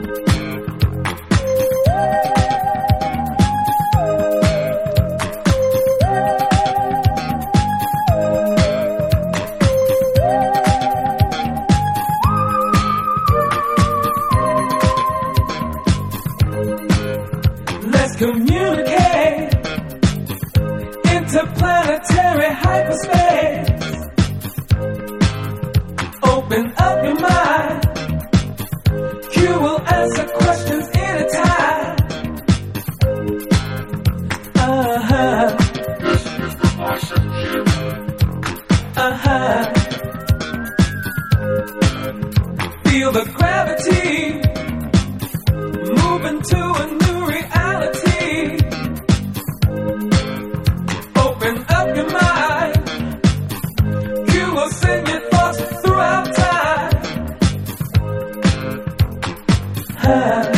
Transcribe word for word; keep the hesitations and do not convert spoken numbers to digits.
Let's communicate interplanetary hyperspace. Open up your mind. Q will answer questions anytime. Uh-huh. Uh-huh. Feel the gravity moving to a new reality. Open up your mind. You will send your thoughts throughout time.